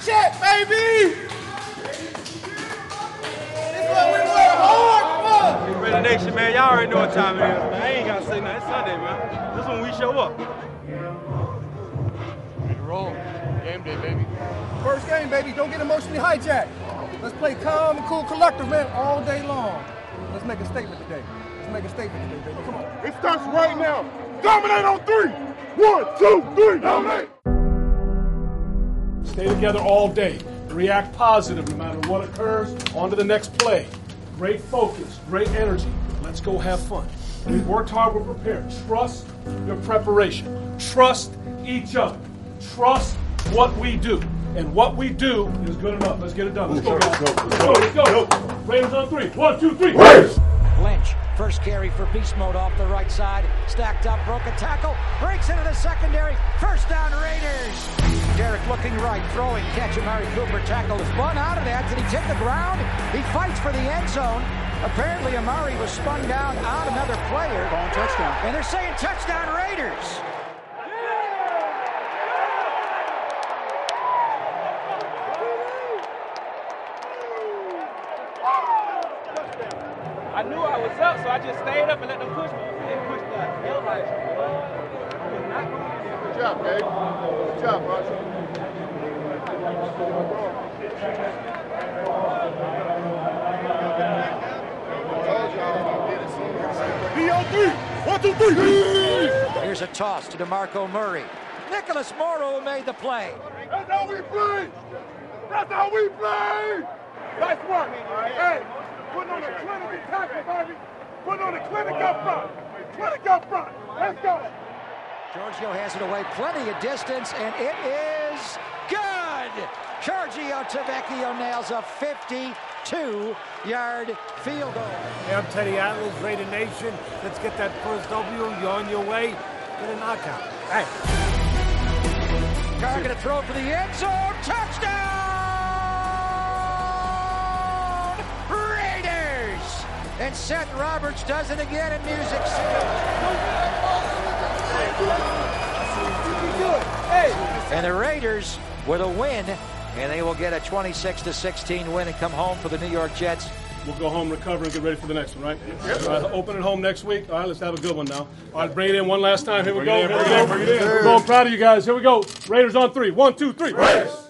check, baby! This what we work hard for! Raider Nation, man, y'all already know what time it is, man. I ain't gotta say nothing. It's Sunday, man. This is when we show up. Ready to roll. Game day, baby. First game, baby. Don't get emotionally hijacked. Let's play calm and cool collective, man, all day long. Let's make a statement today. Let's make a statement today, baby. Come on. It starts right now. Dominate on 3. 1, 2, 3, dominate. Stay together all day. React positive no matter what occurs. On to the next play. Great focus, great energy. Let's go have fun. We worked hard, we're prepared. Trust your preparation. Trust each other. Trust what we do. And what we do is good enough. Let's get it done. Let's go, guys. Let's go. Raiders on 3. 1, 2, 3. Raiders! Lynch, first carry for beast mode off the right side. Stacked up, broken tackle. Breaks into the secondary. First down, Raiders. Derek looking right, throwing, catch. Amari Cooper tackle is spun out of that. Did he hit the ground? He fights for the end zone. Apparently Amari was spun down on another player. Ball touchdown. And they're saying touchdown Raiders. I knew I was up, so I just stayed up and let them push me. They pushed the hell out of Good job, Gabe. Good job, Marshall. Be on 3. 1, 2, 3. Here's a toss to DeMarco Murray. Nicholas Morrow made the play. That's how we play. That's how we play. Nice work. Hey, putting on a clinic tackle, baby. Putting on a clinic up front. Clinic up front. Let's go. Giorgio has it away plenty of distance, and it is good. Giorgio Tavecchio nails a 52-yard field goal. Hey, I'm Teddy Atlas, Raider Nation. Let's get that first W. You're on your way. Get a knockout. Hey. Carr going to throw for the end zone. Touchdown! Raiders! And Seth Roberts does it again in Music City. And the Raiders with a win, and they will get a 26-16 win and come home for the New York Jets. We'll go home, recover, and get ready for the next one, right? Yep. All right, open at home next week. All right, let's have a good one now. All right, bring it in one last time. Here we go. Bring it in. We're going proud of you guys. Here we go. Raiders on 3. 1, 2, 3. Raiders!